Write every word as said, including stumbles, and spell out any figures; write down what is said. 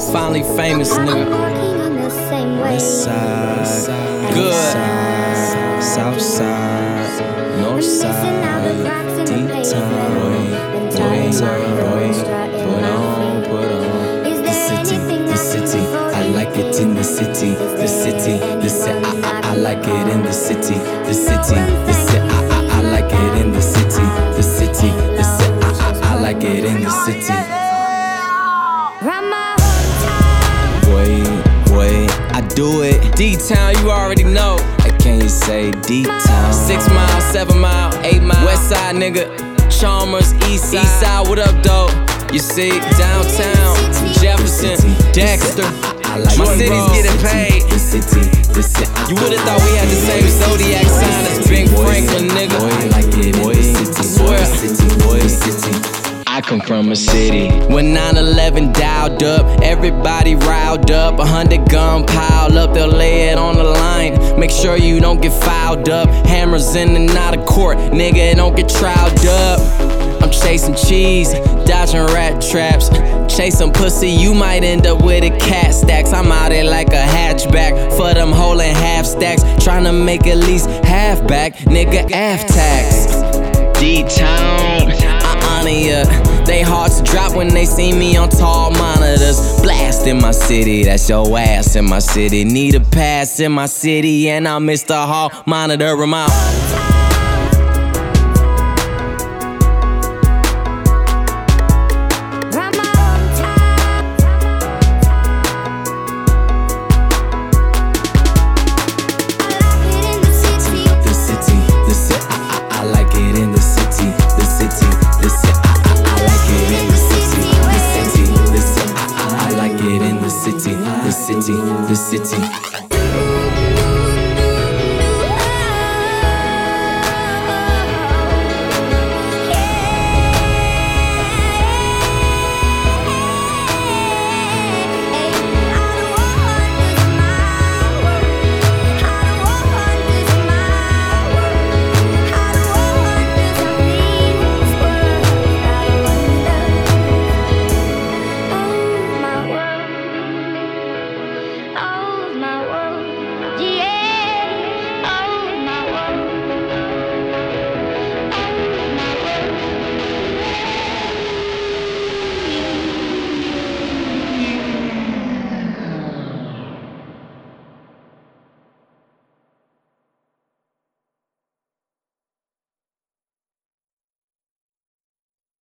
Finally famous, nigga. West side, Good. south side, north side, D-Town, boy, boy, put on, put on. The city, the city, I like it in the city, the city, the city, I, I, I like it in the city, the city, the city, I, I, I like it in the city, the city, the city, I, I, I like it in the city. Boy, boy, I do it. D-Town, you already know. I can't say D-Town. Six mile, seven mile, eight mile. West side, nigga. Chalmers, east side. East side, what up, though? You see, downtown, Jefferson, Dexter. My city's getting paid. You would've thought we had the same zodiac sign as Ben Franklin, nigga. I swear. I come from a city. When nine eleven dialed up, everybody riled up. A hundred gun piled up, they'll lay it on the line. Make sure you don't get fouled up. Hammers in and out of court, nigga, don't get trialed up. I'm chasing cheese, dodging rat traps. Chasing pussy, you might end up with a cat stacks. I'm out here like a hatchback for them holding half stacks. Trying to make at least half back, nigga, F tax. D-Town, I honor ya. They hearts drop when they see me on tall monitors. Blast in my city, that's your ass in my city. Need a pass in my city, and I'm Mister Hall, monitor 'em out.